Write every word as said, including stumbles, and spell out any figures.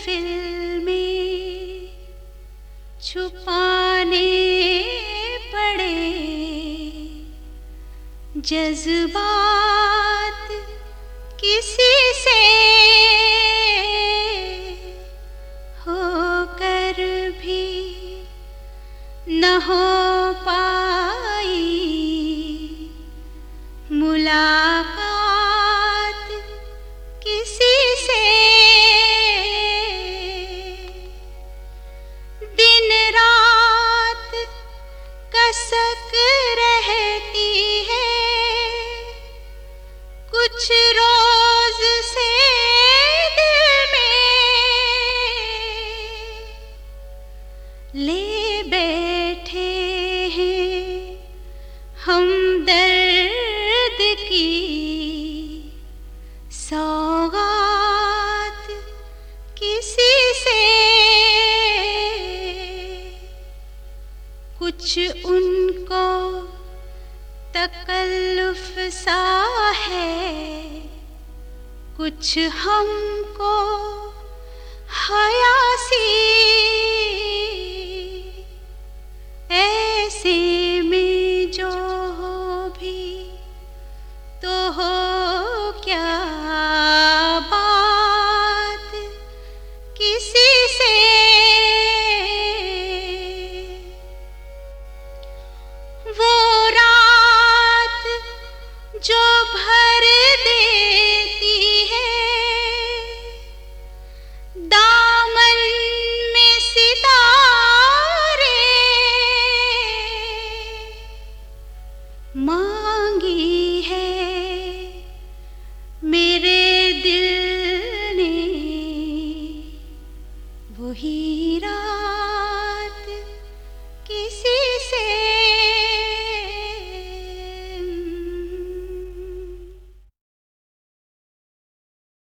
फिल्में छुपाने पड़े, जज्बात किसी से होकर भी न हो पाई मुलाकात किसी से। दिन रात कसक रहती है, कुछ रोज से दिल में ले बैठे हैं हम दर्द की सौगात किसी से। कुछ उनको तकल्लुफ सा है, कुछ हमको हयासी, ऐसे